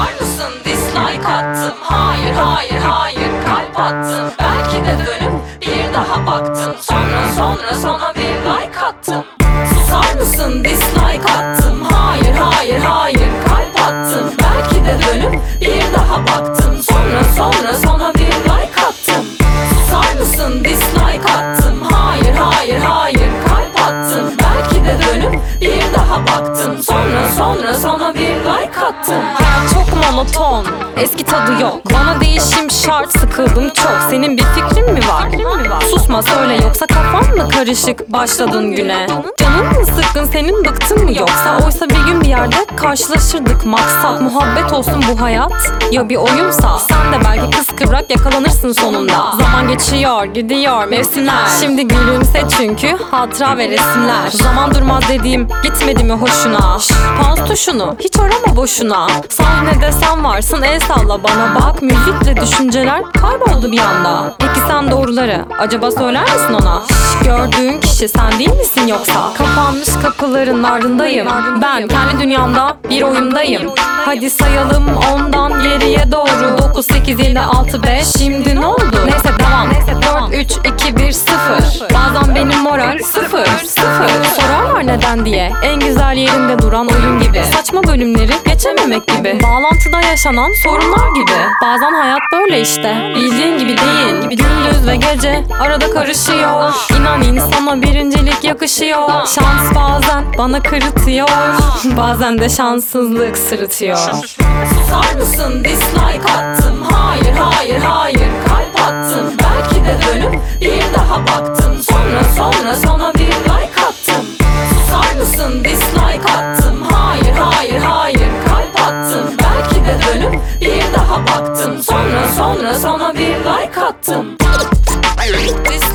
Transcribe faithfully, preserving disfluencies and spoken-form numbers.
Susar mısın? Dislike attım. Hayır hayır hayır kalp attım. Belki de dönüp bir daha baktım. Sonra sonra sana bir like attım. Susar mısın? Dislike attım. Hayır hayır hayır kalp attım. Belki de dönüp bir daha baktım. Sonra sonra sana bir like attım. Susar mısın? Dislike attım. Hayır hayır hayır kalp attım. Belki de dönüp bir daha baktım. Sonra sonra sana bir like attım. Hayat çok monoton, eski tadı yok. Bana değişim şart, sıkıldım çok. Senin bir fikrin mi var? Susma söyle, yoksa kafan mı karışık başladın güne? Canın mı sıkkın, senin bıktın mı yoksa? Oysa bir gün bir yerde karşılaşırdık. Maksat muhabbet olsun bu hayat. Ya bir oyunsa, sen de belki kıskıvrak yakalanırsın sonunda. Zaman geçiyor, gidiyor mevsimler. Şimdi gülümse çünkü hatıra ve resimler. Zaman durmaz dediğim gitmedi mi hoşuna? Şşş, pause tuşunu hiç arama boşuna. Sahnede sen varsın, el salla bana bak. Müzikle düşünceler kayboldu bir anda. Peki sen doğruları acaba söyler misin ona? Şşş, gördüğün kişi sen değil misin yoksa? Kapanmış kapıların ardındayım. Ben kendi dünyamda bir oyundayım. Hadi sayalım ondan geriye doğru. Dokuz, sekiz, yedi, altı, beş. Şimdi ne oldu? Neyse devam. Dört, üç, iki, bir, sıfır. Bazen benim moral sıfır, sıfır. Sorarlar neden diye. En güzel yerinde duran oyun gibi. Saçma bölümleri geçememek gibi. Bağlantıda yaşanan sorunlar gibi. Bazen hayat böyle işte. Bildiğin gibi değil. Gündüz ve gece arada karışıyor. İnan insana birincilik yakışıyor. Şans bazen bana kırıtıyor. Bazen de şanssızlık sırıtıyor. Susar mısın? Dislike attım. Hayır hayır hayır kalp attım. Belki de dönüp bir daha baktım. Sonra sonra sana bir like attım. Susar mısın? Dislike attım. Hayır hayır hayır kalp attım. Belki de dönüp bir daha baktım. Sonra sonra sana bir like attım. Dislike